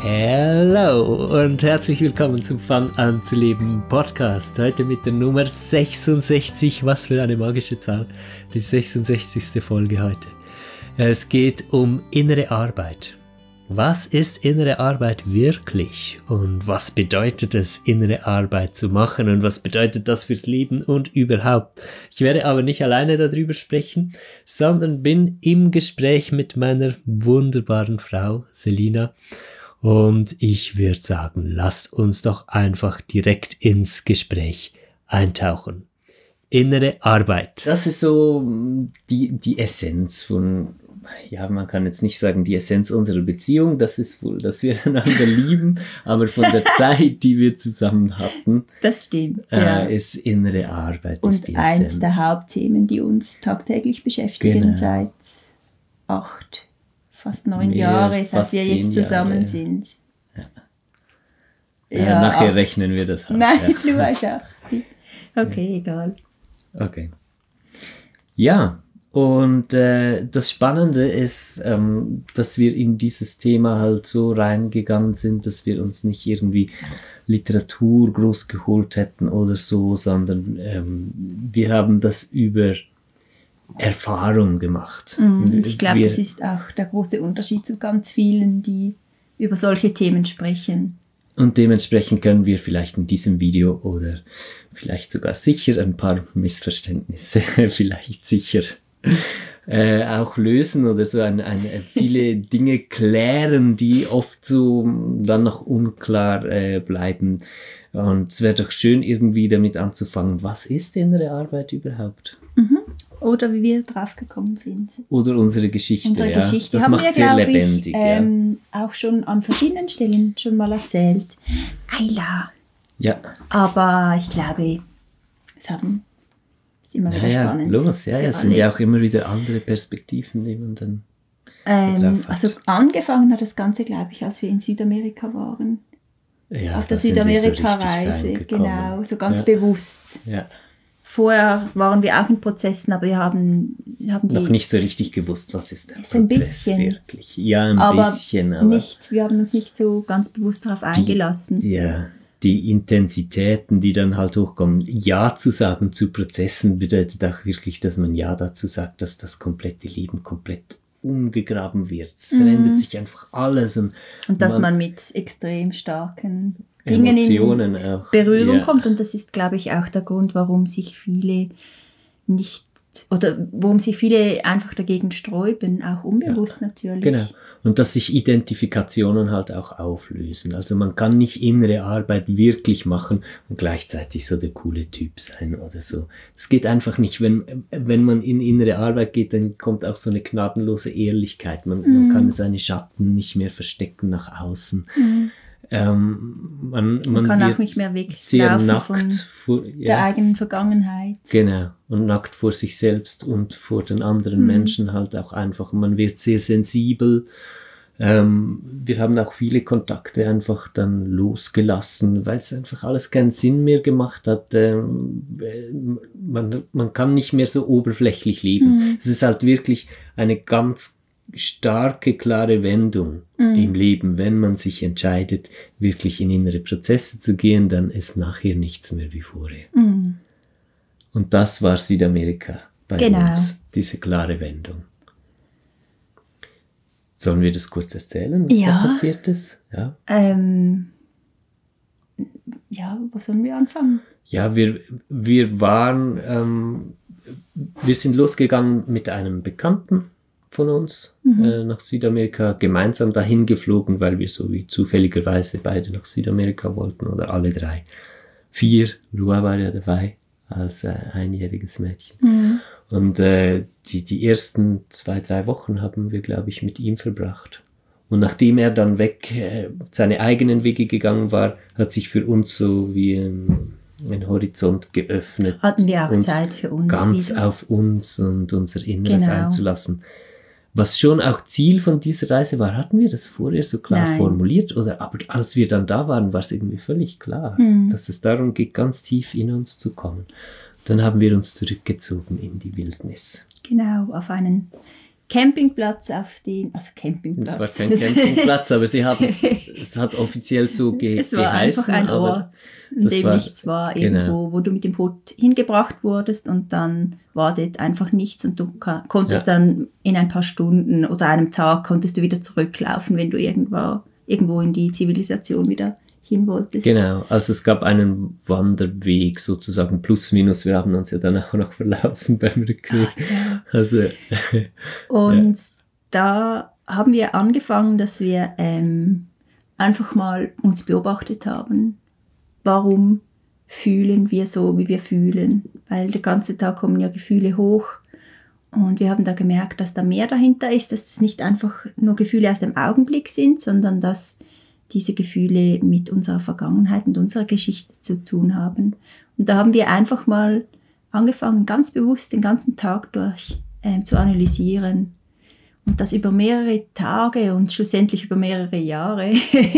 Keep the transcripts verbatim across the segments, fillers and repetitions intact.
Hallo und herzlich willkommen zum Fang an zu leben Podcast. Heute mit der Nummer sechsundsechzig. Was für eine magische Zahl. Die sechsundsechzigste Folge heute. Es geht um innere Arbeit. Was ist innere Arbeit wirklich? Und was bedeutet es, innere Arbeit zu machen? Und was bedeutet das fürs Leben und überhaupt? Ich werde aber nicht alleine darüber sprechen, sondern bin im Gespräch mit meiner wunderbaren Frau Selina. Und ich würde sagen, lasst uns doch einfach direkt ins Gespräch eintauchen. Innere Arbeit. Das ist so die, die Essenz von, ja, man kann jetzt nicht sagen die Essenz unserer Beziehung, das ist wohl, dass wir einander lieben, aber von der Zeit, die wir zusammen hatten, das stimmt, ja. äh, ist innere Arbeit. Und ist die eins Essenz. der Hauptthemen, die uns tagtäglich beschäftigen, Genau. seit acht fast neun Mehr, Jahre, seit fast wir jetzt zehn zusammen Jahre, sind. Ja. Ja, Ja, nachher auch- rechnen wir das aus. Nein, ja. du hast auch. Okay, egal. Okay. Ja, und äh, das Spannende ist, ähm, dass wir in dieses Thema halt so reingegangen sind, dass wir uns nicht irgendwie Literatur groß geholt hätten oder so, sondern ähm, wir haben das über Erfahrung gemacht. Und ich glaube, Wir- das ist auch der große Unterschied zu ganz vielen, die über solche Themen sprechen. Und dementsprechend können wir vielleicht in diesem Video oder vielleicht sogar sicher ein paar Missverständnisse vielleicht sicher äh, auch lösen oder so ein, ein, viele Dinge klären, die oft so dann noch unklar äh, bleiben. Und es wäre doch schön, irgendwie damit anzufangen, was ist innere Arbeit überhaupt? Oder wie wir drauf gekommen sind. Oder unsere Geschichte. Unsere ja. Geschichte Das haben macht wir, sehr glaube lebendig. ich, ähm, auch schon an verschiedenen Stellen schon mal erzählt. Ayla. ja. ja. Aber ich glaube, es haben ist immer wieder Ja, ja, spannend. los, ja, für ja, es sind alle. ja auch immer wieder andere Perspektiven, die man dann Ähm, drauf hat. also angefangen hat das Ganze, glaube ich, als wir in Südamerika waren. ja, Auf der da sind wir so richtig Südamerika-Reise, reingekommen. genau, so ganz Ja. bewusst. Ja, Vorher waren wir auch in Prozessen, aber wir haben, wir haben die noch nicht so richtig gewusst, was ist der So ein Prozess bisschen. wirklich. Ja, ein aber bisschen, aber nicht, wir haben uns nicht so ganz bewusst darauf eingelassen. Die, ja, die Intensitäten, die dann halt hochkommen. Ja zu sagen zu Prozessen bedeutet auch wirklich, dass man Ja dazu sagt, dass das komplette Leben komplett umgegraben wird. Es verändert sich einfach alles. Und, Und dass man, mit extrem starken Dingen in Emotionen auch. Berührung ja. kommt. Und das ist, glaube ich, auch der Grund, warum sich viele nicht, oder warum sich viele einfach dagegen sträuben, auch unbewusst natürlich. Genau. Und dass sich Identifikationen halt auch auflösen. Also man kann nicht innere Arbeit wirklich machen und gleichzeitig so der coole Typ sein oder so. Das geht einfach nicht. Wenn, wenn man in innere Arbeit geht, dann kommt auch so eine gnadenlose Ehrlichkeit. Man, Mhm. man kann seine Schatten nicht mehr verstecken nach außen. Mhm. Ähm, man, man, Man kann wird auch nicht mehr sehr weglaufen nackt von vor, der ja, eigenen Vergangenheit. genau, und nackt vor sich selbst und vor den anderen Mhm. Menschen halt auch einfach. Man wird sehr sensibel. Ähm, wir haben auch viele Kontakte einfach dann losgelassen, weil es einfach alles keinen Sinn mehr gemacht hat. Ähm, man, man kann nicht mehr so oberflächlich leben. Mhm. Es ist halt wirklich eine ganz starke, klare Wendung Mhm. im Leben. Wenn man sich entscheidet, wirklich in innere Prozesse zu gehen, dann ist nachher nichts mehr wie vorher. Mhm. Und das war Südamerika bei Genau. uns, diese klare Wendung. Sollen wir das kurz erzählen, was Ja. da passiert ist? Ja. Ähm, ja, wo sollen wir anfangen? Ja, wir, wir waren, ähm, wir sind losgegangen mit einem Bekannten von uns Mhm. äh, nach Südamerika, gemeinsam dahin geflogen, weil wir so wie zufälligerweise beide nach Südamerika wollten oder alle drei. Vier, Lua war ja dabei als äh, einjähriges Mädchen. Mhm. Und äh, die, die ersten zwei, drei Wochen haben wir, glaube ich, mit ihm verbracht. Und nachdem er dann weg äh, seine eigenen Wege gegangen war, hat sich für uns so wie ein, ein Horizont geöffnet. Hatten wir auch uns Zeit für uns ganz wieder. auf uns und unser Inneres Genau. einzulassen. Was schon auch Ziel von dieser Reise war, hatten wir das vorher so klar Nein. formuliert? Oder aber als wir dann da waren, war es irgendwie völlig klar, Mhm. dass es darum geht, ganz tief in uns zu kommen. Dann haben wir uns zurückgezogen in die Wildnis. Genau, auf einen Campingplatz auf den, also Campingplatz. Es war kein Campingplatz, aber sie haben es hat offiziell so ge- es war geheißen. einfach ein aber Ort, in dem war, nichts war, irgendwo, genau. wo du mit dem Boot hingebracht wurdest und dann war dort einfach nichts und du ka- konntest Ja. dann in ein paar Stunden oder einem Tag konntest du wieder zurücklaufen, wenn du irgendwo, irgendwo in die Zivilisation wieder hin wolltest. Genau, also es gab einen Wanderweg sozusagen, plus minus, wir haben uns ja dann auch noch verlaufen beim Rückweg. Ach, ja. Also, Und ja. da haben wir angefangen, dass wir ähm, einfach mal uns beobachtet haben, warum fühlen wir so, wie wir fühlen, weil den ganzen Tag kommen ja Gefühle hoch und wir haben da gemerkt, dass da mehr dahinter ist, dass das nicht einfach nur Gefühle aus dem Augenblick sind, sondern dass diese Gefühle mit unserer Vergangenheit und unserer Geschichte zu tun haben. Und da haben wir einfach mal angefangen, ganz bewusst den ganzen Tag durch äh, zu analysieren. Und das über mehrere Tage und schlussendlich über mehrere Jahre.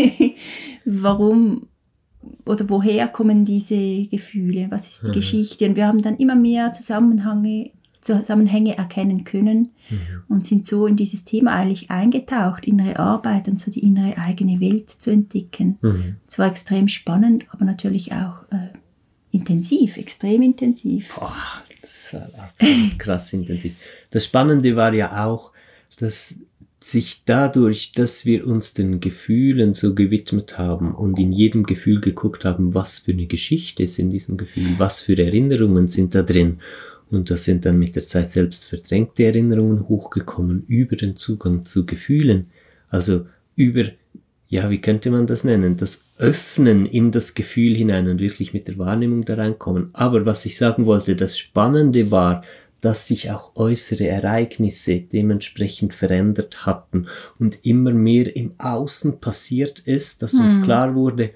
Warum oder woher kommen diese Gefühle? Was ist die mhm. Geschichte? Und wir haben dann immer mehr Zusammenhänge, Zusammenhänge erkennen können mhm. und sind so in dieses Thema eigentlich eingetaucht, innere Arbeit und so die innere eigene Welt zu entdecken. Mhm. Es war extrem spannend, aber natürlich auch äh, intensiv, extrem intensiv. Boah, das war absolut krass intensiv. Das Spannende war ja auch, dass sich dadurch, dass wir uns den Gefühlen so gewidmet haben und in jedem Gefühl geguckt haben, was für eine Geschichte ist in diesem Gefühl, was für Erinnerungen sind da drin. Und da sind dann mit der Zeit selbst verdrängte Erinnerungen hochgekommen über den Zugang zu Gefühlen. Also über, ja, wie könnte man das nennen? Das Öffnen in das Gefühl hinein und wirklich mit der Wahrnehmung da reinkommen. Aber was ich sagen wollte, das Spannende war, dass sich auch äußere Ereignisse dementsprechend verändert hatten und immer mehr im Außen passiert ist, dass uns hm. klar wurde,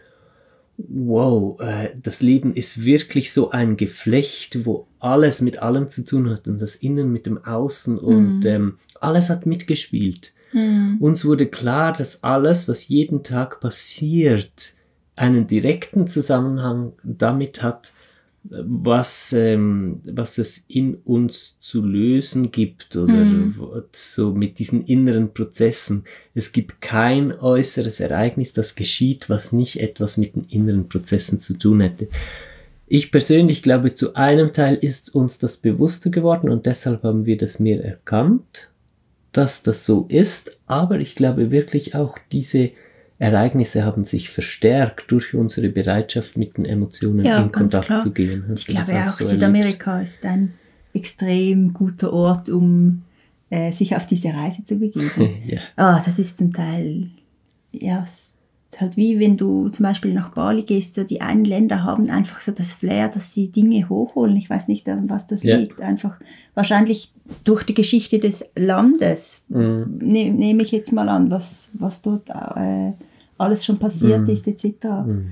wow, äh, das Leben ist wirklich so ein Geflecht, wo alles mit allem zu tun hat und das Innen mit dem Außen und mm. ähm, alles hat mitgespielt. Mm. Uns wurde klar, dass alles, was jeden Tag passiert, einen direkten Zusammenhang damit hat, was, ähm, was es in uns zu lösen gibt oder mm. so mit diesen inneren Prozessen. Es gibt kein äußeres Ereignis, das geschieht, was nicht etwas mit den inneren Prozessen zu tun hätte. Ich persönlich glaube, zu einem Teil ist uns das bewusster geworden und deshalb haben wir das mehr erkannt, dass das so ist, aber ich glaube wirklich auch diese Ereignisse haben sich verstärkt durch unsere Bereitschaft, mit den Emotionen ja, in Kontakt klar. zu gehen. Hast ich glaube auch, auch so Südamerika erlebt? Ist ein extrem guter Ort, um äh, sich auf diese Reise zu begeben. ja. Oh, das ist zum Teil, ja, halt wie wenn du zum Beispiel nach Bali gehst, so die einen Länder haben einfach so das Flair, dass sie Dinge hochholen. Ich weiß nicht, an was das ja. liegt. Einfach wahrscheinlich durch die Geschichte des Landes, mhm. ne, nehme ich jetzt mal an, was, was dort äh, alles schon passiert mhm. ist, et cetera. Mhm.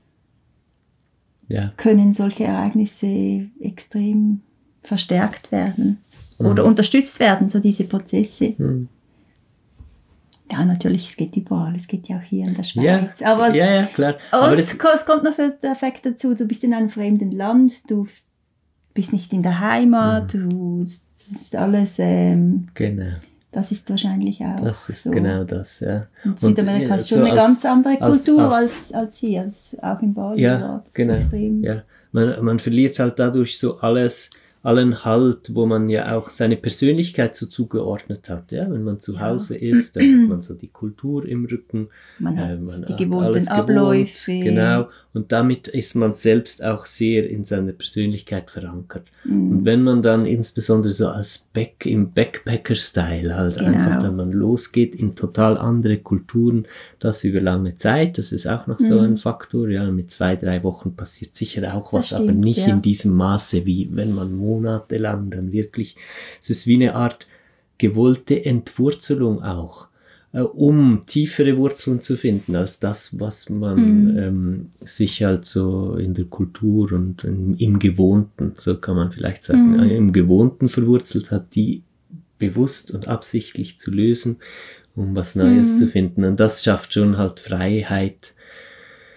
Ja. Können solche Ereignisse extrem verstärkt werden mhm. oder unterstützt werden, so diese Prozesse. Mhm. Ja, natürlich, es geht überall, es geht ja auch hier in der Schweiz. Ja, aber es, ja, ja, klar. Und aber das, es kommt noch der Effekt dazu, du bist in einem fremden Land, du bist nicht in der Heimat, mhm. du, das ist alles, ähm, genau. das ist wahrscheinlich auch Das ist so. genau das, ja. Und Südamerika und, ist schon so eine als, ganz andere Kultur als, als, als, als hier, als auch in Bali. Ja, das genau. Ist extrem. Ja. Man, man verliert halt dadurch so alles, allen Halt, wo man ja auch seine Persönlichkeit so zugeordnet hat. Ja? Wenn man zu ja. Hause ist, dann hat man so die Kultur im Rücken. Man hat äh, man die hat gewohnten Abläufe. Gewohnt, genau. Und damit ist man selbst auch sehr in seiner Persönlichkeit verankert. Mhm. Und wenn man dann insbesondere so als Back, im Backpacker-Style halt genau. einfach, wenn man losgeht in total andere Kulturen, das über lange Zeit, das ist auch noch so mhm. ein Faktor. Ja, mit zwei, drei Wochen passiert sicher auch was, stimmt, aber nicht ja. in diesem Maße, wie wenn man monatelang dann wirklich, es ist wie eine Art gewollte Entwurzelung auch, äh, um tiefere Wurzeln zu finden, als das, was man mhm. ähm, sich halt so in der Kultur und im, im Gewohnten, so kann man vielleicht sagen, mhm. äh, im Gewohnten verwurzelt hat, die bewusst und absichtlich zu lösen, um was Neues mhm. zu finden. Und das schafft schon halt Freiheit,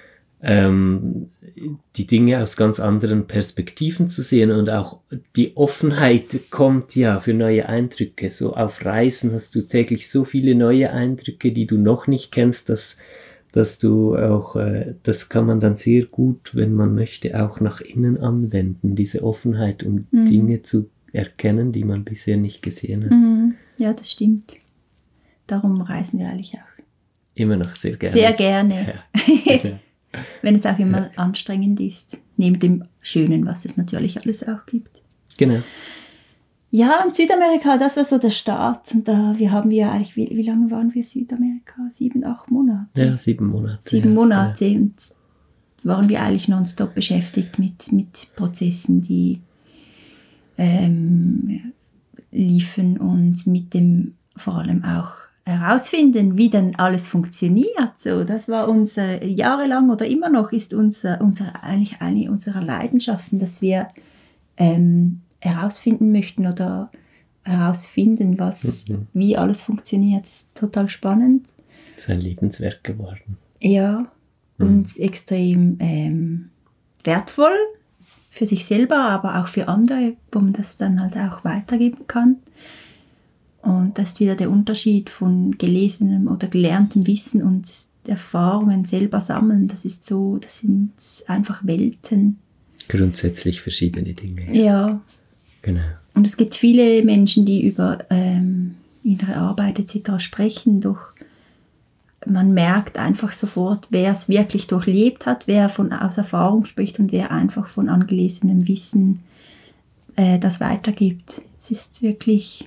ähm, die Dinge aus ganz anderen Perspektiven zu sehen und auch die Offenheit kommt ja für neue Eindrücke. So auf Reisen hast du täglich so viele neue Eindrücke, die du noch nicht kennst, dass, dass du auch, äh, das kann man dann sehr gut, wenn man möchte, auch nach innen anwenden, diese Offenheit, um mhm. Dinge zu erkennen, die man bisher nicht gesehen hat. Mhm. Ja, das stimmt. Darum reisen wir eigentlich auch. Immer noch sehr gerne. Sehr gerne. Ja, genau. Wenn es auch immer ja. anstrengend ist, neben dem Schönen, was es natürlich alles auch gibt. Genau. Ja, und Südamerika, das war so der Start. Und da wir haben wir eigentlich, wie, wie lange waren wir in Südamerika? Sieben, acht Monate? Ja, sieben Monate. Sieben ja. Monate ja. und waren wir eigentlich nonstop beschäftigt mit, mit Prozessen, die ähm, liefen und mit dem vor allem auch herausfinden, wie denn alles funktioniert. So, das war unser, jahrelang oder immer noch ist unser, unser, eigentlich eine unserer Leidenschaften, dass wir ähm, herausfinden möchten oder herausfinden, was, mhm. wie alles funktioniert. Das ist total spannend. Das ist ein Lebenswerk geworden. Ja, mhm. und extrem ähm, wertvoll für sich selber, aber auch für andere, wo man das dann halt auch weitergeben kann. Und das ist wieder der Unterschied von gelesenem oder gelerntem Wissen und Erfahrungen selber sammeln. Das ist so, das sind einfach Welten. Grundsätzlich verschiedene Dinge. Ja. Genau. Und es gibt viele Menschen, die über ähm, ihre Arbeit et cetera sprechen, doch man merkt einfach sofort, wer es wirklich durchlebt hat, wer von aus Erfahrung spricht und wer einfach von angelesenem Wissen äh, das weitergibt. Es ist wirklich...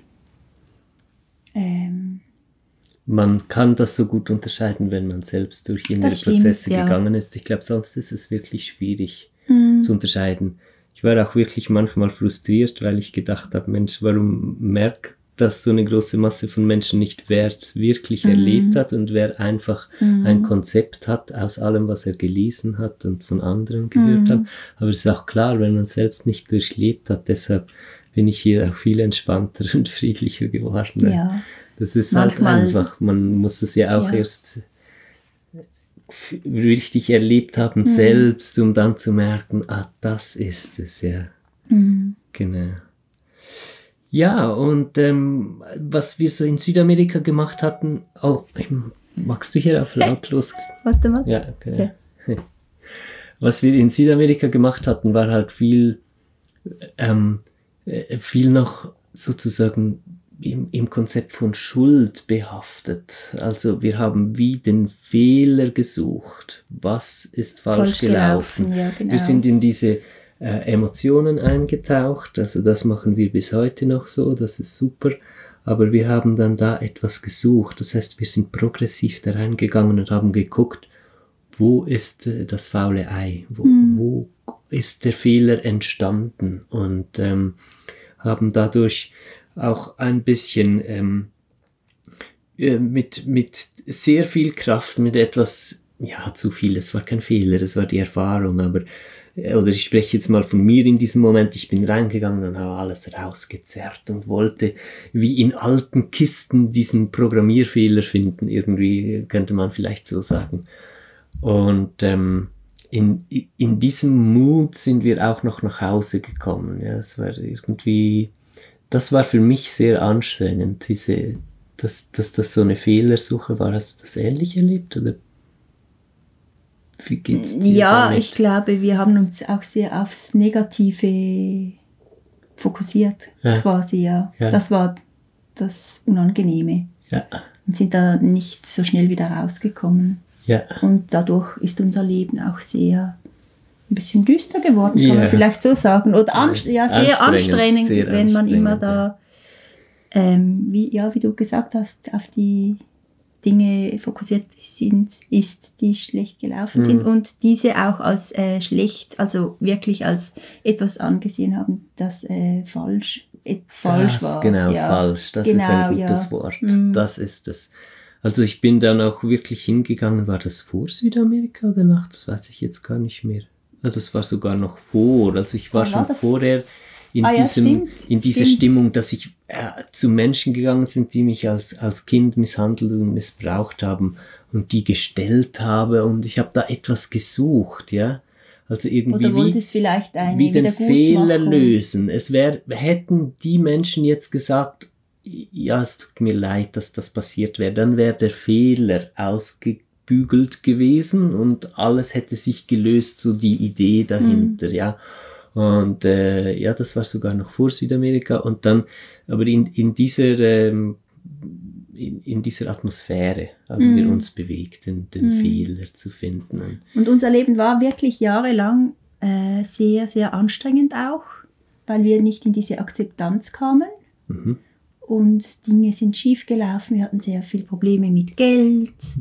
Ähm, man kann das so gut unterscheiden, wenn man selbst durch innere stimmt, Prozesse ja. gegangen ist. Ich glaube, sonst ist es wirklich schwierig mhm. zu unterscheiden. Ich war auch wirklich manchmal frustriert, weil ich gedacht habe, Mensch, warum merkt das so eine große Masse von Menschen nicht, wer es wirklich mhm. erlebt hat und wer einfach mhm. ein Konzept hat aus allem, was er gelesen hat und von anderen gehört mhm. hat. Aber es ist auch klar, wenn man es selbst nicht durchlebt hat, deshalb bin ich hier auch viel entspannter und friedlicher geworden. Ja. Das ist Manchmal, halt einfach, man muss es ja auch ja. erst richtig erlebt haben mhm. selbst, um dann zu merken, ah, das ist es, ja. Mhm. Genau. Ja, und ähm, was wir so in Südamerika gemacht hatten, oh, magst du hier auf lautlos? Warte mal. Ja, genau. Was wir in Südamerika gemacht hatten, war halt viel, ähm, viel noch sozusagen im, im Konzept von Schuld behaftet. Also wir haben wie den Fehler gesucht. Was ist falsch, falsch gelaufen? gelaufen ja, genau. Wir sind in diese äh, Emotionen eingetaucht. Also das machen wir bis heute noch so. Das ist super. Aber wir haben dann da etwas gesucht. Das heißt, wir sind progressiv da reingegangen und haben geguckt, wo ist äh, das faule Ei? Wo, hm. wo ist der Fehler entstanden? Und ähm, haben dadurch auch ein bisschen ähm, äh, mit, mit sehr viel Kraft, mit etwas, ja, zu viel, es war kein Fehler, es war die Erfahrung, aber, äh, oder ich spreche jetzt mal von mir in diesem Moment, ich bin reingegangen und habe alles rausgezerrt und wollte wie in alten Kisten diesen Programmierfehler finden, irgendwie könnte man vielleicht so sagen. Und ähm, in, in diesem Mut sind wir auch noch nach Hause gekommen. Ja, es war irgendwie, das war für mich sehr anstrengend, diese, dass, dass das so eine Fehlersuche war. Hast du das ähnlich erlebt? Oder wie geht's dir Ja, damit? Ich glaube, wir haben uns auch sehr aufs Negative fokussiert, ja. quasi, ja. ja. Das war das Unangenehme. Ja. Und sind da nicht so schnell wieder rausgekommen. Ja. Und dadurch ist unser Leben auch sehr ein bisschen düster geworden, kann ja. man vielleicht so sagen. Oder an, ja, sehr anstrengend, anstrengend sehr wenn man immer da, ja. ähm, wie, ja, wie du gesagt hast, auf die Dinge fokussiert sind, ist, die schlecht gelaufen mhm. sind und diese auch als äh, schlecht, also wirklich als etwas angesehen haben, das äh, falsch, äh, falsch das, war. Genau, ja. falsch. Das genau, ist ein gutes ja. Wort. Mhm. Das ist es. Also ich bin dann auch wirklich hingegangen, war das vor Südamerika oder nach? Das weiß ich jetzt gar nicht mehr. Ja, das war sogar noch vor. Also ich war ah, schon vorher in, ah, ja, diesem, stimmt, in dieser stimmt. Stimmung, dass ich äh, zu Menschen gegangen sind, die mich als, als Kind misshandelt und missbraucht haben. und die gestellt habe und ich habe da etwas gesucht, ja. Also irgendwie Oder wolltest vielleicht eine wie den Fehler Wiedergutmachung lösen. Es wär, hätten die Menschen jetzt gesagt, ja, es tut mir leid, dass das passiert wäre, dann wäre der Fehler ausgebügelt gewesen und alles hätte sich gelöst, so die Idee dahinter, mhm. ja. Und äh, ja, das war sogar noch vor Südamerika und dann, aber in, in dieser ähm, In, in dieser Atmosphäre haben mm. wir uns bewegt, den, den mm. Fehler zu finden. Und unser Leben war wirklich jahrelang äh, sehr, sehr anstrengend auch, weil wir nicht in diese Akzeptanz kamen. Mhm. Und Dinge sind schief gelaufen, wir hatten sehr viele Probleme mit Geld.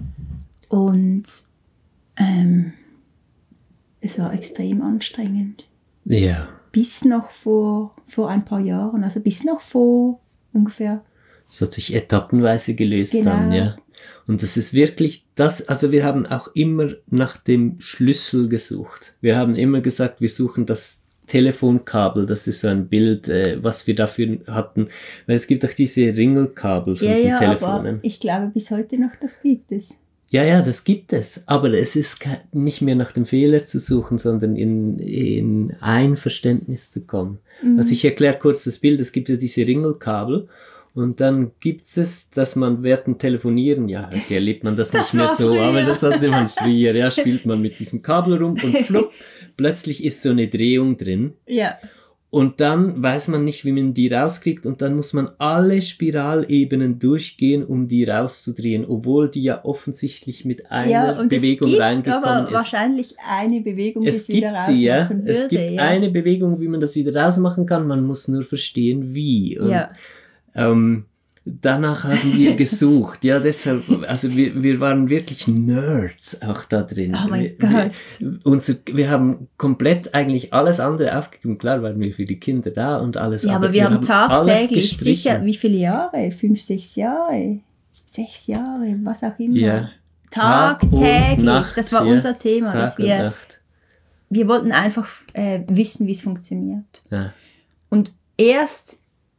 Und ähm, es war extrem anstrengend. Ja. Bis noch vor, vor ein paar Jahren, also bis noch vor ungefähr... Es hat sich etappenweise gelöst genau. dann, ja. Und das ist wirklich das, also wir haben auch immer nach dem Schlüssel gesucht. Wir haben immer gesagt, wir suchen das Telefonkabel, das ist so ein Bild, äh, was wir dafür hatten, weil es gibt auch diese Ringelkabel von ja, den ja, Telefonen. Aber ich glaube bis heute noch, das gibt es. Ja, ja, das gibt es, aber es ist nicht mehr nach dem Fehler zu suchen, sondern in, in Einverständnis zu kommen. Mhm. Also ich erkläre kurz das Bild, es gibt ja diese Ringelkabel. Und dann gibt es, dass man während dem Telefonieren, ja, heute erlebt man das, das nicht mehr so, früher. Aber das hatte man früher, ja, spielt man mit diesem Kabel rum und flupp, plötzlich ist so eine Drehung drin. Ja. Und dann weiß man nicht, wie man die rauskriegt und dann muss man alle Spiralebenen durchgehen, um die rauszudrehen, obwohl die ja offensichtlich mit einer ja, und Bewegung es gibt reingekommen aber ist. wahrscheinlich eine Bewegung, die es es wieder gibt rausmachen sie, ja. würde. Es gibt ja. eine Bewegung, wie man das wieder rausmachen kann, man muss nur verstehen, wie. Und ja. Ähm, danach haben wir gesucht, ja, deshalb, also wir, wir waren wirklich Nerds auch da drin. Oh mein wir, Gott. Wir, unser, wir haben komplett eigentlich alles andere aufgegeben, klar waren wir für die Kinder da und alles. Ja, aber, aber wir, wir haben tagtäglich sicher, wie viele Jahre? Fünf, sechs Jahre? Sechs Jahre, was auch immer. Ja. Tagtäglich, Nacht, das war ja. unser Thema, Tag dass wir, wir wollten einfach äh, wissen, wie es funktioniert. Ja. Und erst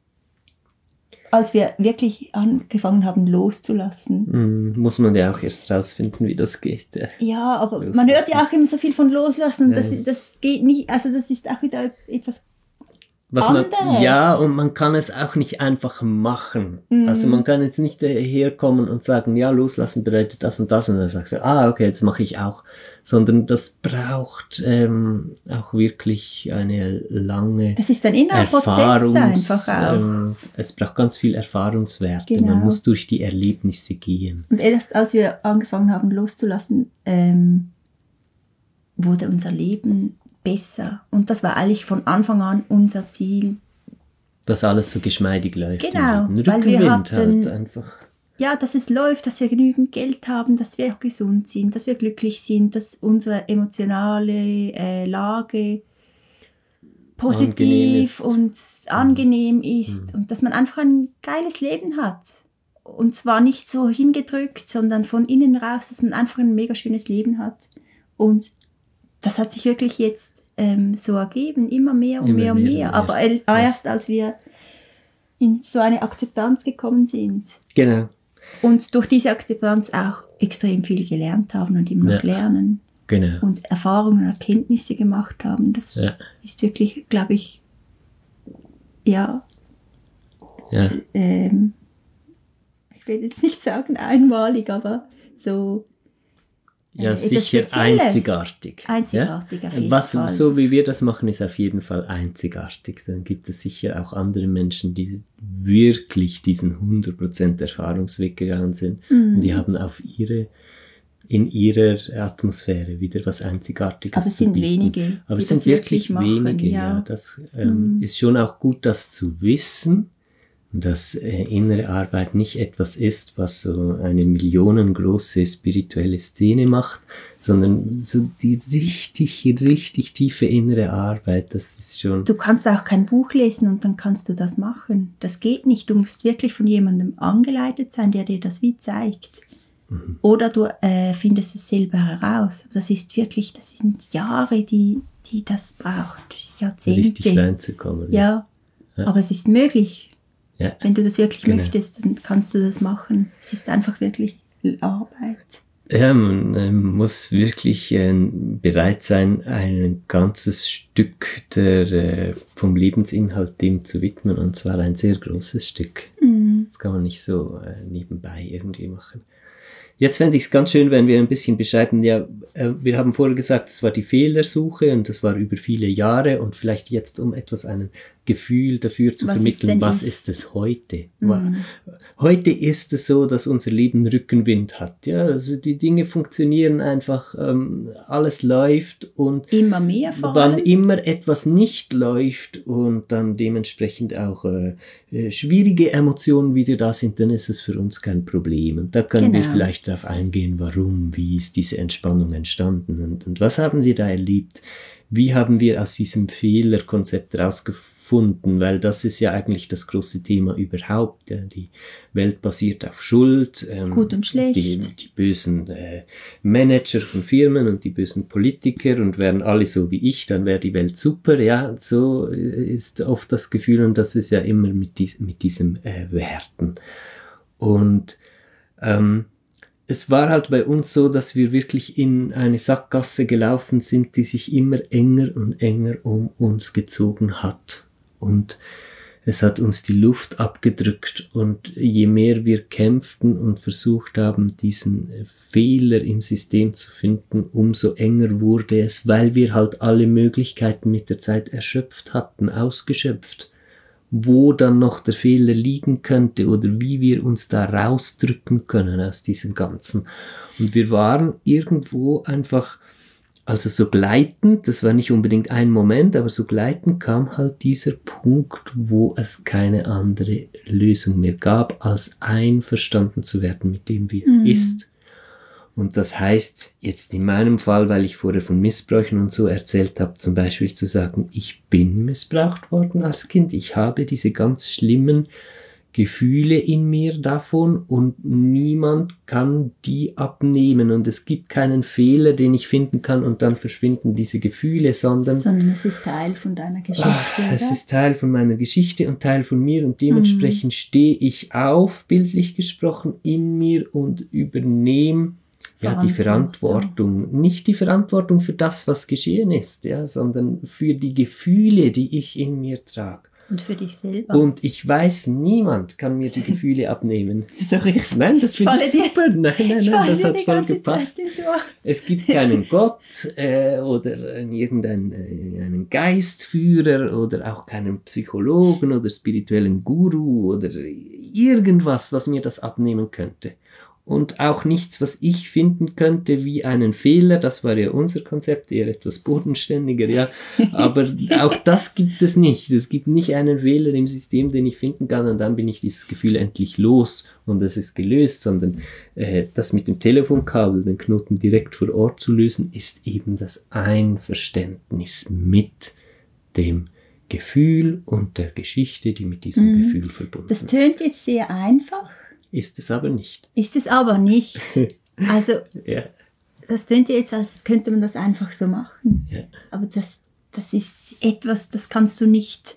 als wir wirklich angefangen haben loszulassen. Mm, muss man ja auch erst rausfinden, wie das geht. Ja, ja aber loslassen. Man hört ja auch immer so viel von Loslassen. Ja. Das, das geht nicht, also das ist auch wieder etwas Was man, ja, und man kann es auch nicht einfach machen. Mm. Also man kann jetzt nicht herkommen und sagen, ja, loslassen bedeutet das und das. Und dann sagst du, ah, okay, jetzt mache ich auch. Sondern das braucht ähm, auch wirklich eine lange Das ist ein innerer Prozess einfach auch. Ähm, es braucht ganz viel Erfahrungswerte. Genau. Man muss durch die Erlebnisse gehen. Und erst als wir angefangen haben loszulassen, ähm, wurde unser Leben besser. Und das war eigentlich von Anfang an unser Ziel. Dass alles so geschmeidig läuft. Genau, weil wir hatten, halt einfach. Ja, dass es läuft, dass wir genügend Geld haben, dass wir auch gesund sind, dass wir glücklich sind, dass unsere emotionale äh, Lage positiv und angenehm ist mhm. und dass man einfach ein geiles Leben hat. Und zwar nicht so hingedrückt, sondern von innen raus, dass man einfach ein mega schönes Leben hat. Und das hat sich wirklich jetzt ähm, so ergeben, immer mehr und immer mehr und mehr. mehr. Aber ja. erst als wir in so eine Akzeptanz gekommen sind. Genau. Und durch diese Akzeptanz auch extrem viel gelernt haben und immer noch ja. lernen. Genau. Und Erfahrungen und Erkenntnisse gemacht haben. Das ja. ist wirklich, glaube ich, ja, ja. Ähm, ich will jetzt nicht sagen einmalig, aber so Ja, äh, sicher einzigartig. Einzigartig ja? auf jeden Was, Fall. So wie wir das machen, ist auf jeden Fall einzigartig. Dann gibt es sicher auch andere Menschen, die wirklich diesen hundert Prozent Erfahrungsweg gegangen sind. Mhm. Und die haben auf ihre, in ihrer Atmosphäre wieder was Einzigartiges Aber es sind bieten. wenige, Aber die es sind das wirklich, wirklich machen, wenige. ja. Ja. Das ähm, mhm. ist schon auch gut, das zu wissen. Dass äh, innere Arbeit nicht etwas ist, was so eine millionengroße spirituelle Szene macht, sondern so die richtig, richtig tiefe innere Arbeit, das ist schon... Du kannst auch kein Buch lesen und dann kannst du das machen. Das geht nicht. Du musst wirklich von jemandem angeleitet sein, der dir das wie zeigt. Mhm. Oder du äh, findest es selber heraus. Das ist wirklich, das sind Jahre, die, die das braucht. Jahrzehnte. Richtig reinzukommen. Ja, ja. Aber es ist möglich. Ja. Wenn du das wirklich genau. möchtest, dann kannst du das machen. Es ist einfach wirklich Arbeit. Ja, man äh, muss wirklich äh, bereit sein, ein ganzes Stück der, äh, vom Lebensinhalt dem zu widmen, und zwar ein sehr großes Stück. Mhm. Das kann man nicht so äh, nebenbei irgendwie machen. Jetzt fände ich es ganz schön, wenn wir ein bisschen beschreiben, ja, äh, wir haben vorher gesagt, es war die Fehlersuche und das war über viele Jahre, und vielleicht jetzt, um etwas ein Gefühl dafür zu was vermitteln, ist was ist? ist es heute? Mhm. Heute ist es so, dass unser Leben Rückenwind hat. Ja, also die Dinge funktionieren einfach, ähm, alles läuft, und immer mehr vor wann allem. immer etwas nicht läuft und dann dementsprechend auch äh, äh, schwierige Emotionen wieder da sind, dann ist es für uns kein Problem. Und da können Genau. wir vielleicht darauf eingehen, warum, wie ist diese Entspannung entstanden, und, und was haben wir da erlebt? Wie haben wir aus diesem Fehlerkonzept rausgefunden? Weil das ist ja eigentlich das große Thema überhaupt. Ja. Die Welt basiert auf Schuld. Ähm, Gut und schlecht. Die, die bösen äh, Manager von Firmen und die bösen Politiker, und wären alle so wie ich, dann wäre die Welt super. Ja, so ist oft das Gefühl, und das ist ja immer mit, dies, mit diesem äh, Werten. Und ähm, es war halt bei uns so, dass wir wirklich in eine Sackgasse gelaufen sind, die sich immer enger und enger um uns gezogen hat. Und es hat uns die Luft abgedrückt, und je mehr wir kämpften und versucht haben, diesen Fehler im System zu finden, umso enger wurde es, weil wir halt alle Möglichkeiten mit der Zeit erschöpft hatten, ausgeschöpft, wo dann noch der Fehler liegen könnte oder wie wir uns da rausdrücken können aus diesem Ganzen. Und wir waren irgendwo einfach, also so gleitend, das war nicht unbedingt ein Moment, aber so gleitend kam halt dieser Punkt, wo es keine andere Lösung mehr gab, als einverstanden zu werden mit dem, wie es mhm. ist. Und das heißt, jetzt in meinem Fall, weil ich vorher von Missbräuchen und so erzählt habe, zum Beispiel zu sagen, ich bin missbraucht worden als Kind, ich habe diese ganz schlimmen Gefühle in mir davon, und niemand kann die abnehmen, und es gibt keinen Fehler, den ich finden kann und dann verschwinden diese Gefühle, sondern sondern es ist Teil von deiner Geschichte. Ach, es ist Teil von meiner Geschichte und Teil von mir, und dementsprechend mhm. stehe ich auf, bildlich gesprochen, in mir und übernehme ja, die Verantwortung, nicht die Verantwortung für das, was geschehen ist, ja, sondern für die Gefühle, die ich in mir trage. Und für dich selber. Und ich weiß, niemand kann mir die Gefühle abnehmen. So richtig. Nein, das finde ich super. Nein, nein, nein, das hat voll gepasst. Es gibt keinen Gott äh, oder irgendeinen äh, einen Geistführer oder auch keinen Psychologen oder spirituellen Guru oder irgendwas, was mir das abnehmen könnte. Und auch nichts, was ich finden könnte wie einen Fehler. Das war ja unser Konzept, eher etwas bodenständiger, ja. Aber auch das gibt es nicht. Es gibt nicht einen Fehler im System, den ich finden kann, und dann bin ich dieses Gefühl endlich los und es ist gelöst, sondern äh, das mit dem Telefonkabel, den Knoten direkt vor Ort zu lösen, ist eben das Einverständnis mit dem Gefühl und der Geschichte, die mit diesem mhm. Gefühl verbunden ist. Das tönt jetzt sehr einfach. Ist es aber nicht. Ist es aber nicht. Also, ja. das tönt jetzt, als könnte man das einfach so machen. Ja. Aber das, das ist etwas, das kannst du nicht,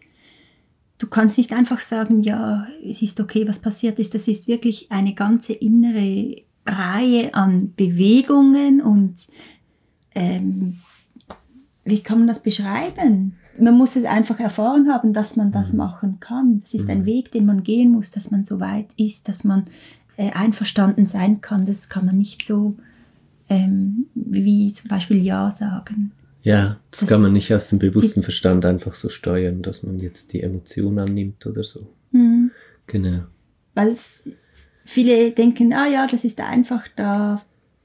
du kannst nicht einfach sagen, ja, es ist okay, was passiert ist. Das ist wirklich eine ganze innere Reihe an Bewegungen und ähm, wie kann man das beschreiben? Man muss es einfach erfahren haben, dass man das mhm. machen kann. Das ist mhm. ein Weg, den man gehen muss, dass man so weit ist, dass man äh, einverstanden sein kann. Das kann man nicht so ähm, wie zum Beispiel Ja sagen. Ja, das, das kann man nicht aus dem bewussten die, Verstand einfach so steuern, dass man jetzt die Emotion annimmt oder so. Mhm. Genau. Weil viele denken, ah ja, das ist einfach da.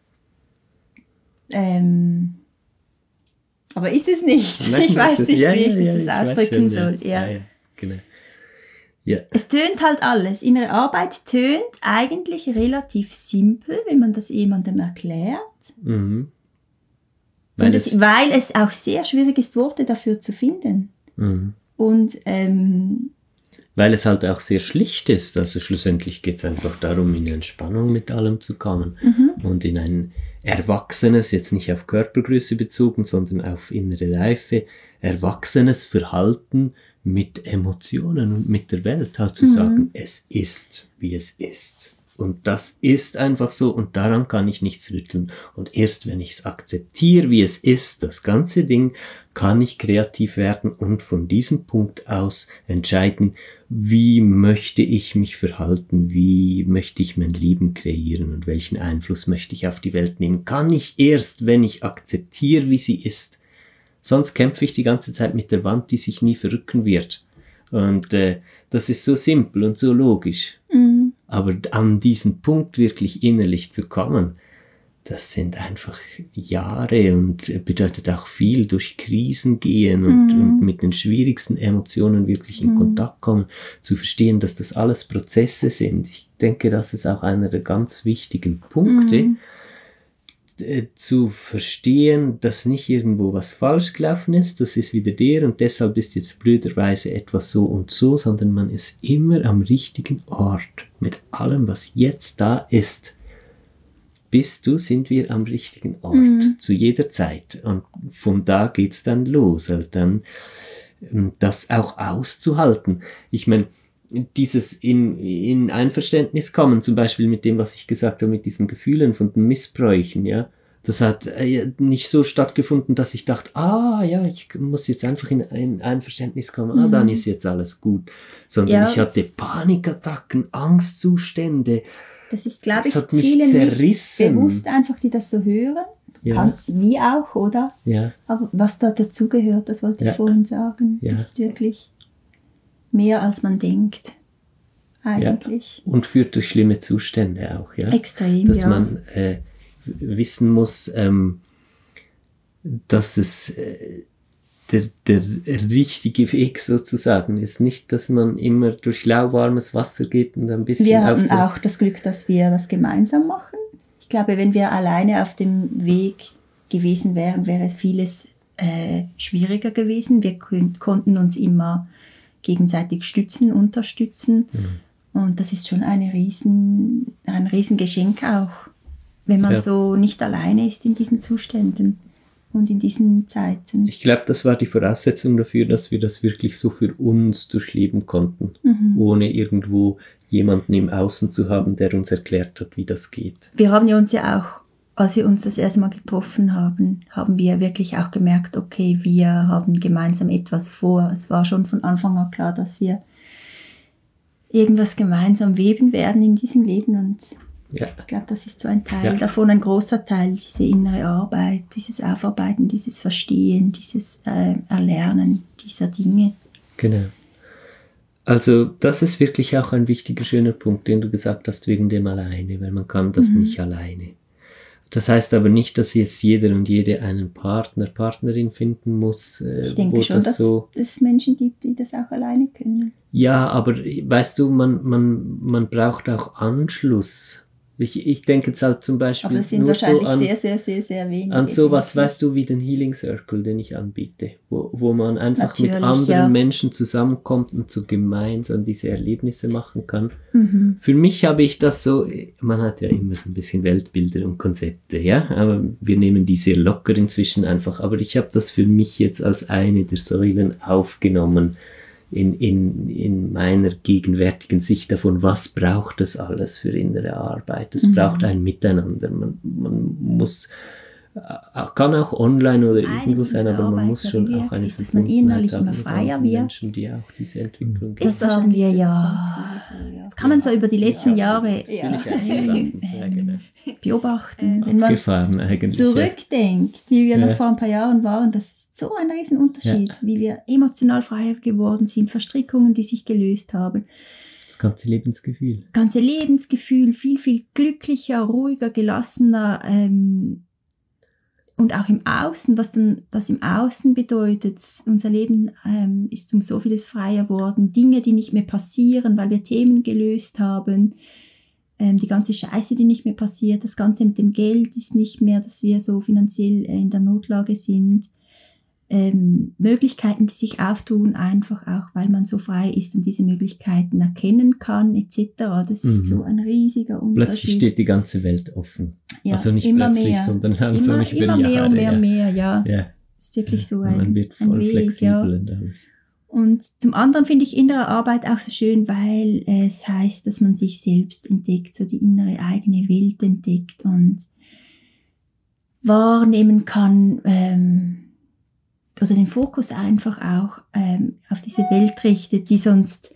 Ähm, Aber ist es nicht? Nein, ich weiß nicht, ja, wie ich ja, das ja, ausdrücken soll. Ja. Ja, ja, genau. Ja. Es tönt halt alles. Innere Arbeit tönt eigentlich relativ simpel, wenn man das jemandem erklärt. Mhm. Weil, es, weil es auch sehr schwierig ist, Worte dafür zu finden. Mhm. Und ähm, weil es halt auch sehr schlicht ist. Also schlussendlich geht es einfach darum, in Entspannung mit allem zu kommen mhm. und in ein erwachsenes, jetzt nicht auf Körpergröße bezogen, sondern auf innere Reife, erwachsenes Verhalten mit Emotionen und mit der Welt halt zu mhm. sagen, es ist, wie es ist. Und das ist einfach so und daran kann ich nichts rütteln. Und erst wenn ich es akzeptiere, wie es ist, das ganze Ding, kann ich kreativ werden und von diesem Punkt aus entscheiden, wie möchte ich mich verhalten, wie möchte ich mein Leben kreieren und welchen Einfluss möchte ich auf die Welt nehmen. Kann ich erst, wenn ich akzeptiere, wie sie ist. Sonst kämpfe ich die ganze Zeit mit der Wand, die sich nie verrücken wird. Und äh, das ist so simpel und so logisch. Mhm. Aber an diesen Punkt wirklich innerlich zu kommen, das sind einfach Jahre und bedeutet auch viel durch Krisen gehen und, mm. und mit den schwierigsten Emotionen wirklich in mm. Kontakt kommen, zu verstehen, dass das alles Prozesse sind. Ich denke, das ist auch einer der ganz wichtigen Punkte, mm. äh, zu verstehen, dass nicht irgendwo was falsch gelaufen ist, das ist wieder der und deshalb ist jetzt blöderweise etwas so und so, sondern man ist immer am richtigen Ort mit allem, was jetzt da ist. Bist du, sind wir am richtigen Ort, mhm. zu jeder Zeit. Und von da geht's dann los, halt dann das auch auszuhalten. Ich meine, dieses in, in Einverständnis kommen, zum Beispiel mit dem, was ich gesagt habe, mit diesen Gefühlen von den Missbräuchen, ja, das hat äh, nicht so stattgefunden, dass ich dachte, ah, ja, ich muss jetzt einfach in ein Einverständnis kommen, ah, dann ist jetzt alles gut. Sondern ja. ich hatte Panikattacken, Angstzustände. Das ist, glaube ich, vielen nicht bewusst einfach, die das so hören. Ja. Kann, wie auch, oder? Ja. Aber was da dazugehört, das wollte ja. ich vorhin sagen. Ja. Das ist wirklich mehr, als man denkt. Eigentlich. Ja. Und führt durch schlimme Zustände auch, ja. Extrem, Dass ja. man äh, wissen muss, ähm, dass es äh, der, der richtige Weg sozusagen ist. Nicht, dass man immer durch lauwarmes Wasser geht und ein bisschen wir auf haben auch das Glück, dass wir das gemeinsam machen. Ich glaube, wenn wir alleine auf dem Weg gewesen wären, wäre vieles äh, schwieriger gewesen. Wir kon- konnten uns immer gegenseitig stützen, unterstützen. Mhm. Und das ist schon eine riesen, ein Riesengeschenk auch, wenn man ja. so nicht alleine ist in diesen Zuständen. Und in diesen Zeiten. Ich glaube, das war die Voraussetzung dafür, dass wir das wirklich so für uns durchleben konnten, mhm. ohne irgendwo jemanden im Außen zu haben, der uns erklärt hat, wie das geht. Wir haben ja uns ja auch, als wir uns das erste Mal getroffen haben, haben wir wirklich auch gemerkt, okay, wir haben gemeinsam etwas vor. Es war schon von Anfang an klar, dass wir irgendwas gemeinsam weben werden in diesem Leben und ja. ich glaube, das ist so ein Teil ja. davon, ein großer Teil, diese innere Arbeit, dieses Aufarbeiten, dieses Verstehen, dieses äh, Erlernen dieser Dinge. Genau. Also das ist wirklich auch ein wichtiger, schöner Punkt, den du gesagt hast, wegen dem alleine, weil man kann das mhm. nicht alleine. Das heißt aber nicht, dass jetzt jeder und jede einen Partner, Partnerin finden muss. Äh, ich denke schon, das dass so es Menschen gibt, die das auch alleine können. Ja, aber weißt du, man, man, man braucht auch Anschluss. Ich, ich denke jetzt halt zum Beispiel aber es sind nur wahrscheinlich so an, sehr, sehr, sehr, sehr wenige. an sowas, weißt du, wie den Healing Circle, den ich anbiete, wo, wo man einfach Natürlich, mit anderen ja. Menschen zusammenkommt und so gemeinsam diese Erlebnisse machen kann. Mhm. Für mich habe ich das so, man hat ja immer so ein bisschen Weltbilder und Konzepte, ja, aber wir nehmen die sehr locker inzwischen einfach, aber ich habe das für mich jetzt als eine der Säulen aufgenommen, In, in, in meiner gegenwärtigen Sicht davon, was braucht es alles für innere Arbeit. Es mhm. braucht ein Miteinander. Man, man muss, kann auch online oder irgendwo sein, aber man muss schon auch eine ist, dass man innerlich immer freier wird. Menschen, die auch diese Entwicklung das gehen. haben wir ja. Das kann man so über die letzten ja, Jahre ja. extrem ja, genau. beobachten. Wenn man zurückdenkt, wie wir ja. noch vor ein paar Jahren waren, das ist so ein Riesenunterschied, ja. wie wir emotional freier geworden sind, Verstrickungen, die sich gelöst haben. Das ganze Lebensgefühl. Ganze Lebensgefühl, viel, viel glücklicher, ruhiger, gelassener, ähm, und auch im Außen, was dann das im Außen bedeutet. Unser Leben ähm, ist um so vieles freier worden. Dinge, die nicht mehr passieren, weil wir Themen gelöst haben. Ähm, die ganze Scheiße, die nicht mehr passiert. Das Ganze mit dem Geld ist nicht mehr, dass wir so finanziell äh, in der Notlage sind. Ähm, Möglichkeiten, die sich auftun, einfach auch, weil man so frei ist und diese Möglichkeiten erkennen kann, et cetera. Das ist mhm. so ein riesiger Unterschied. Plötzlich steht die ganze Welt offen. Ja, also nicht immer plötzlich, mehr. sondern langsam immer, immer mehr und mehr ja. und mehr, ja. ja. Das ist wirklich so ein, man wird voll ein Weg, flexibel ja. und alles. Und zum anderen finde ich innere Arbeit auch so schön, weil es heißt, dass man sich selbst entdeckt, so die innere eigene Welt entdeckt und wahrnehmen kann, ähm, oder den Fokus einfach auch ähm, auf diese Welt richtet, die sonst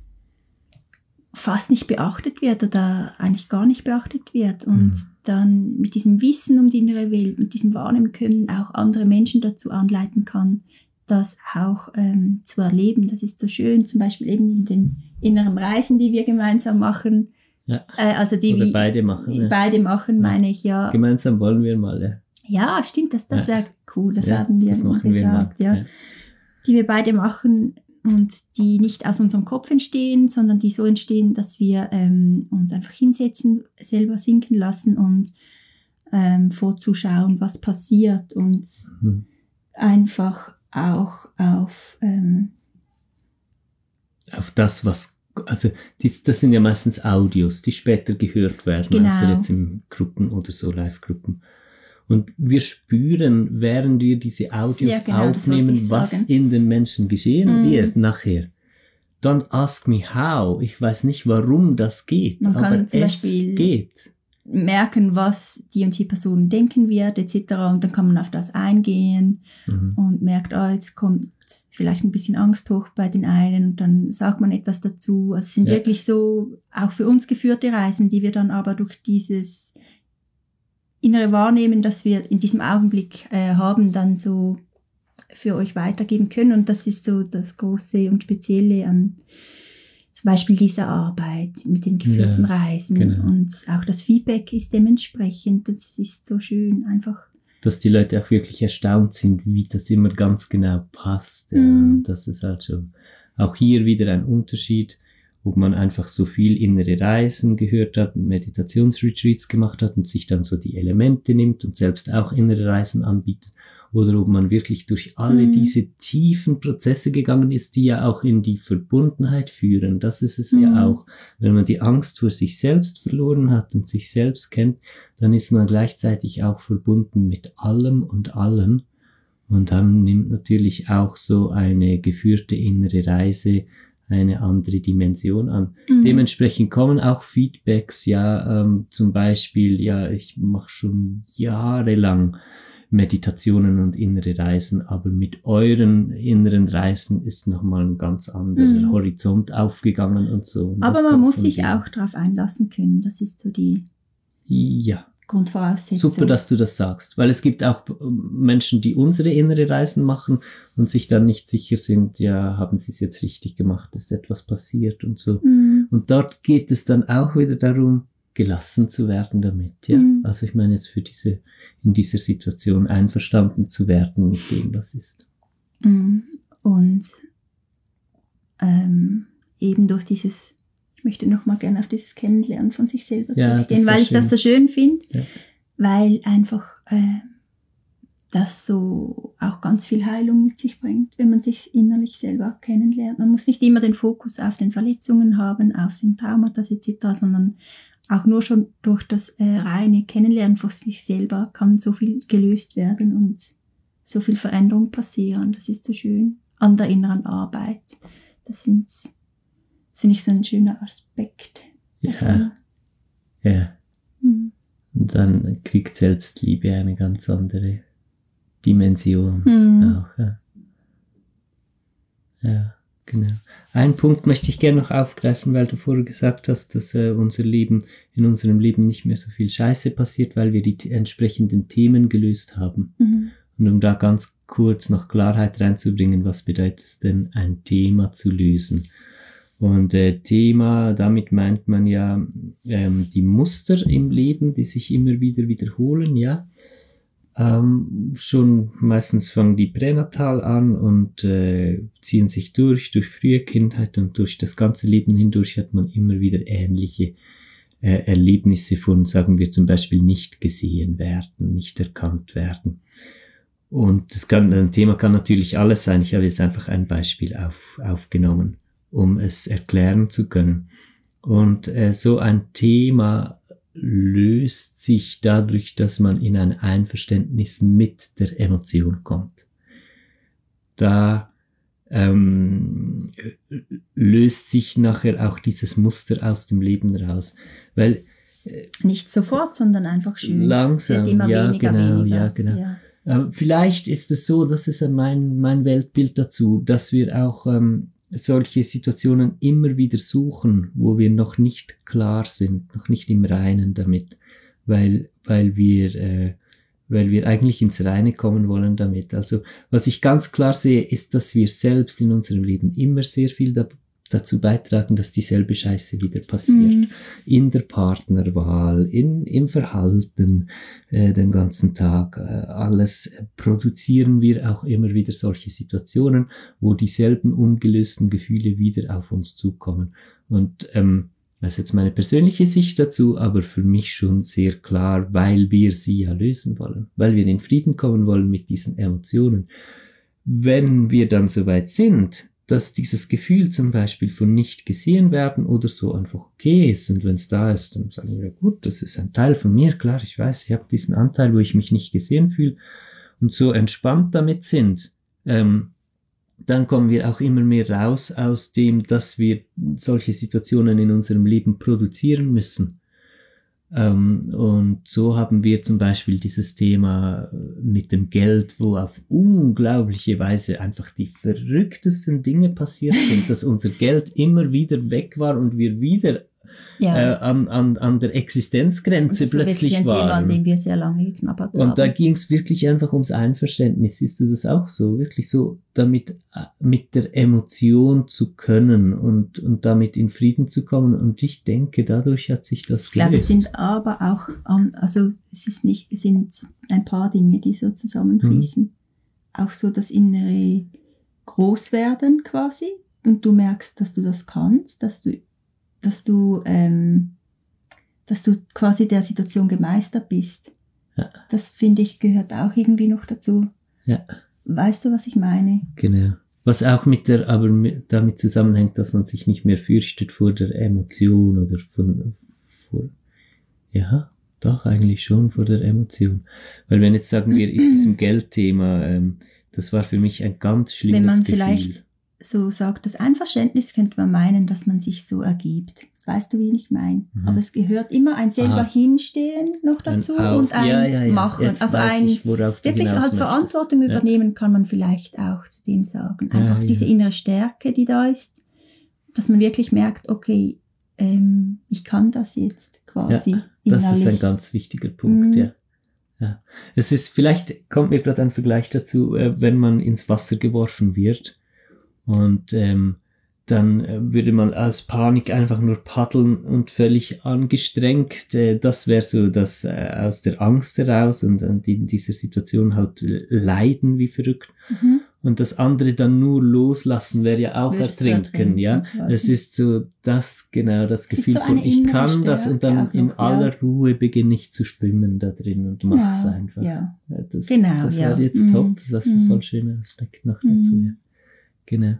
fast nicht beachtet wird oder eigentlich gar nicht beachtet wird und mhm. dann mit diesem Wissen um die innere Welt, mit diesem Wahrnehmen können auch andere Menschen dazu anleiten kann, das auch ähm, zu erleben. Das ist so schön, zum Beispiel eben in den inneren Reisen, die wir gemeinsam machen. Ja. Äh, also die Oder wir beide machen. Ja. Beide machen, ja. meine ich, ja. Gemeinsam wollen wir mal, ja. Ja, stimmt, das, das wäre cool, das ja, haben wir das machen gesagt. Wir mal. Ja. Ja. Die wir beide machen und die nicht aus unserem Kopf entstehen, sondern die so entstehen, dass wir ähm, uns einfach hinsetzen, selber sinken lassen und ähm, vorzuschauen, was passiert und mhm. einfach auch auf ähm, auf das, was, also dies, das sind ja meistens Audios, die später gehört werden, genau. also jetzt in Gruppen oder so, Live-Gruppen. Und wir spüren, während wir diese Audios ja, genau, aufnehmen, was in den Menschen geschehen mm. wird nachher. Don't ask me how. Ich weiß nicht, warum das geht, Man aber kann zum es Beispiel geht. Merken, was die und die Person denken wird, et cetera. Und dann kann man auf das eingehen mhm. und merkt, ah, jetzt kommt vielleicht ein bisschen Angst hoch bei den einen und dann sagt man etwas dazu. Also es sind ja. wirklich so auch für uns geführte Reisen, die wir dann aber durch dieses innere Wahrnehmen, das wir in diesem Augenblick äh, haben, dann so für euch weitergeben können. Und das ist so das Große und Spezielle an zum Beispiel dieser Arbeit mit den geführten ja, Reisen. Genau. Und auch das Feedback ist dementsprechend. Das ist so schön, einfach. Dass die Leute auch wirklich erstaunt sind, wie das immer ganz genau passt. Ja. Mm. Das ist halt schon auch hier wieder ein Unterschied, ob man einfach so viel innere Reisen gehört hat, Meditationsretreats gemacht hat und sich dann so die Elemente nimmt und selbst auch innere Reisen anbietet, oder ob man wirklich durch alle mhm. diese tiefen Prozesse gegangen ist, die ja auch in die Verbundenheit führen. Das ist es mhm. ja auch. Wenn man die Angst vor sich selbst verloren hat und sich selbst kennt, dann ist man gleichzeitig auch verbunden mit allem und allen. Und dann nimmt natürlich auch so eine geführte innere Reise eine andere Dimension an. Mhm. Dementsprechend kommen auch Feedbacks, ja, ähm, zum Beispiel, ja, ich mache schon jahrelang Meditationen und innere Reisen, aber mit euren inneren Reisen ist nochmal ein ganz anderer mhm. Horizont aufgegangen und so. Und aber man muss sich auch darauf einlassen können, das ist so die ja. Grundvoraussetzung. Super, dass du das sagst, weil es gibt auch Menschen, die unsere innere Reisen machen und sich dann nicht sicher sind, ja, haben sie es jetzt richtig gemacht, ist etwas passiert und so. Mhm. Und dort geht es dann auch wieder darum, gelassen zu werden damit, ja. Mhm. Also ich meine jetzt für diese, in dieser Situation einverstanden zu werden mit dem, was ist. Mhm. Und ähm, eben durch dieses Ich möchte noch mal gerne auf dieses Kennenlernen von sich selber ja, zurückgehen, weil ich schön. das so schön finde, ja. weil einfach äh, das so auch ganz viel Heilung mit sich bringt, wenn man sich innerlich selber kennenlernt. Man muss nicht immer den Fokus auf den Verletzungen haben, auf den Traumata et cetera, sondern auch nur schon durch das äh, reine Kennenlernen von sich selber kann so viel gelöst werden und so viel Veränderung passieren. Das ist so schön an der inneren Arbeit. Das sind Das finde ich so ein schöner Aspekt. Ja. Ja. Mhm. Und dann kriegt Selbstliebe eine ganz andere Dimension. Mhm. Auch, ja. Ja, genau. Einen Punkt möchte ich gerne noch aufgreifen, weil du vorher gesagt hast, dass äh, unser Leben, in unserem Leben nicht mehr so viel Scheiße passiert, weil wir die t- entsprechenden Themen gelöst haben. Mhm. Und um da ganz kurz noch Klarheit reinzubringen, was bedeutet es denn, ein Thema zu lösen? Und äh, Thema, damit meint man ja ähm, die Muster im Leben, die sich immer wieder wiederholen, ja. Ähm, schon meistens fangen die pränatal an und äh, ziehen sich durch, durch frühe Kindheit und durch das ganze Leben hindurch hat man immer wieder ähnliche äh, Erlebnisse von, sagen wir zum Beispiel, nicht gesehen werden, nicht erkannt werden. Und das kann, ein Thema kann natürlich alles sein. Ich habe jetzt einfach ein Beispiel auf, aufgenommen, um es erklären zu können. Und äh, so ein Thema löst sich dadurch, dass man in ein Einverständnis mit der Emotion kommt. Da ähm, löst sich nachher auch dieses Muster aus dem Leben raus. Weil äh, nicht sofort, sondern einfach schön. Langsam, wird immer ja, weniger, genau, weniger. ja, genau. Ja. Ähm, vielleicht ist es so, das ist mein, mein Weltbild dazu, dass wir auch ähm, solche Situationen immer wieder suchen, wo wir noch nicht klar sind, noch nicht im Reinen damit, weil, weil wir, äh, weil wir eigentlich ins Reine kommen wollen damit. Also, was ich ganz klar sehe, ist, dass wir selbst in unserem Leben immer sehr viel da, dazu beitragen, dass dieselbe Scheiße wieder passiert. Mhm. In der Partnerwahl, in, im Verhalten, äh, den ganzen Tag, äh, alles produzieren wir auch immer wieder solche Situationen, wo dieselben ungelösten Gefühle wieder auf uns zukommen. Und, ähm, das ist jetzt meine persönliche Sicht dazu, aber für mich schon sehr klar, weil wir sie ja lösen wollen, weil wir in Frieden kommen wollen mit diesen Emotionen. Wenn wir dann soweit sind, dass dieses Gefühl zum Beispiel von nicht gesehen werden oder so einfach okay ist, und wenn es da ist, dann sagen wir, gut, das ist ein Teil von mir, klar, ich weiß, ich habe diesen Anteil, wo ich mich nicht gesehen fühle, und so entspannt damit sind, ähm, dann kommen wir auch immer mehr raus aus dem, dass wir solche Situationen in unserem Leben produzieren müssen. Ähm, und so haben wir zum Beispiel dieses Thema mit dem Geld, wo auf unglaubliche Weise einfach die verrücktesten Dinge passiert sind, dass unser Geld immer wieder weg war und wir wieder ja. äh, an, an, an der Existenzgrenze das plötzlich ein waren. Thema, an dem wir sehr lange geknabbert haben. Und da ging es wirklich einfach ums Einverständnis. Siehst du das auch so? Wirklich so, damit mit der Emotion zu können und, und damit in Frieden zu kommen. Und ich denke, dadurch hat sich das gelöst. Ich glaube, es sind aber auch, also es ist nicht, es sind ein paar Dinge, die so zusammenfließen. Mhm. Auch so das innere Großwerden quasi. Und du merkst, dass du das kannst, dass du dass du, ähm, dass du quasi der Situation gemeistert bist. Ja. Das, finde ich, gehört auch irgendwie noch dazu. Ja. Weißt du, was ich meine? Genau. Was auch mit der, aber mit, damit zusammenhängt, dass man sich nicht mehr fürchtet vor der Emotion oder von, vor, ja, doch, eigentlich schon vor der Emotion. Weil wenn jetzt sagen wir in diesem Geldthema, ähm, das war für mich ein ganz schlimmes Gefühl. Wenn man Gefühl. vielleicht so sagt, das Einverständnis könnte man meinen, dass man sich so ergibt. Weißt du, wie ich meine? Mhm. Aber es gehört immer ein selber Aha. hinstehen noch dazu ein und ein ja, ja, ja. Machen. Jetzt also ein ich, wirklich als Verantwortung ja. übernehmen kann man vielleicht auch zu dem sagen. Einfach ja, diese ja. innere Stärke, die da ist, dass man wirklich merkt, okay, ähm, ich kann das jetzt quasi. Ja, das innerlich. Ist ein ganz wichtiger Punkt, mhm. ja. ja. Es ist, vielleicht kommt mir gerade ein Vergleich dazu, äh, wenn man ins Wasser geworfen wird. Und ähm, dann äh, würde man aus Panik einfach nur paddeln und völlig angestrengt. Äh, das wäre so das äh, aus der Angst heraus und, und in dieser Situation halt leiden wie verrückt. Mhm. Und das andere dann nur loslassen wäre ja auch Würdest ertrinken. Ja, es ist so das genau das, das Gefühl von ich kann Stärke das und dann noch, in aller ja. Ruhe beginne ich zu schwimmen da drin und genau, mach's einfach. Ja. Das, genau, das war ja. jetzt mhm. top. Das ist ein mhm. voll schöner Aspekt noch dazu. Mhm. Ja. Genau.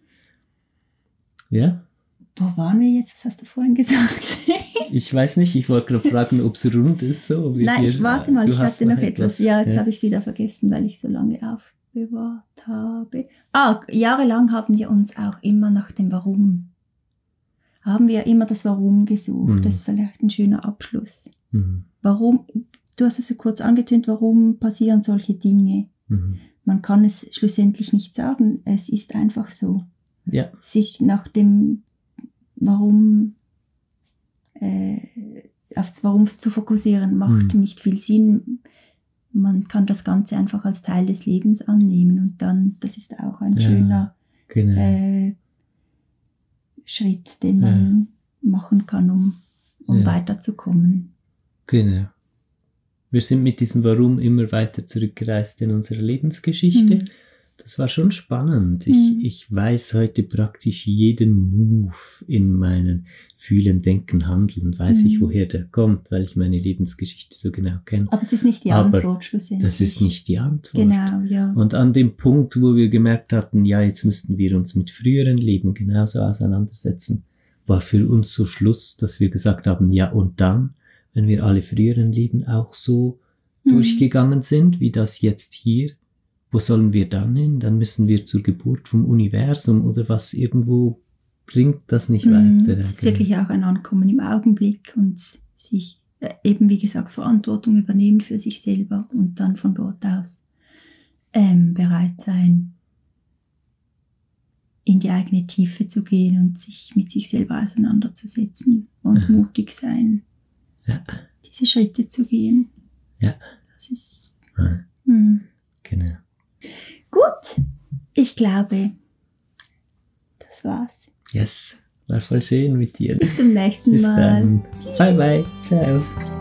Ja? Wo waren wir jetzt? Was hast du vorhin gesagt? Ich weiß nicht, ich wollte gerade fragen, ob es rund ist. So, Nein, wir, ich warte mal, ich hatte noch etwas. etwas. Ja, jetzt ja. habe ich es wieder vergessen, weil ich so lange aufbewahrt habe. Ah, jahrelang haben wir uns auch immer nach dem Warum. Haben wir immer das Warum gesucht. Mhm. Das ist vielleicht ein schöner Abschluss. Mhm. Warum, du hast es ja kurz angetönt, warum passieren solche Dinge? Mhm. Man kann es schlussendlich nicht sagen. Es ist einfach so. Ja. Sich nach dem Warum, äh, auf das Warum zu fokussieren, macht mhm. nicht viel Sinn. Man kann das Ganze einfach als Teil des Lebens annehmen und dann, das ist auch ein ja, schöner genau. äh, Schritt, den man ja. machen kann, um, um ja. weiterzukommen. Genau. Wir sind mit diesem Warum immer weiter zurückgereist in unserer Lebensgeschichte. Mhm. Das war schon spannend. Ich, mhm. ich weiß heute praktisch jeden Move in meinen Fühlen, Denken, Handeln. Weiß mhm. ich, woher der kommt, weil ich meine Lebensgeschichte so genau kenne. Aber es ist nicht die Aber Antwort schlussendlich. Das ist nicht die Antwort. Genau, ja. Und an dem Punkt, wo wir gemerkt hatten, ja, jetzt müssten wir uns mit früheren Leben genauso auseinandersetzen, war für uns so Schluss, dass wir gesagt haben, ja, und dann, wenn wir alle früheren Leben auch so mhm. durchgegangen sind, wie das jetzt hier, wo sollen wir dann hin? Dann müssen wir zur Geburt vom Universum oder was, irgendwo bringt das nicht Mm, weiter. es ist wirklich auch ein Ankommen im Augenblick und sich äh, eben, wie gesagt, Verantwortung übernehmen für sich selber und dann von dort aus ähm, bereit sein, in die eigene Tiefe zu gehen und sich mit sich selber auseinanderzusetzen und Ja. mutig sein, Ja. diese Schritte zu gehen. Ja. Das ist Ja. mm. Genau. Gut. Ich glaube, das war's. Yes, war voll schön mit dir. Bis zum nächsten Bis Mal. dann. Bye bye. Ciao.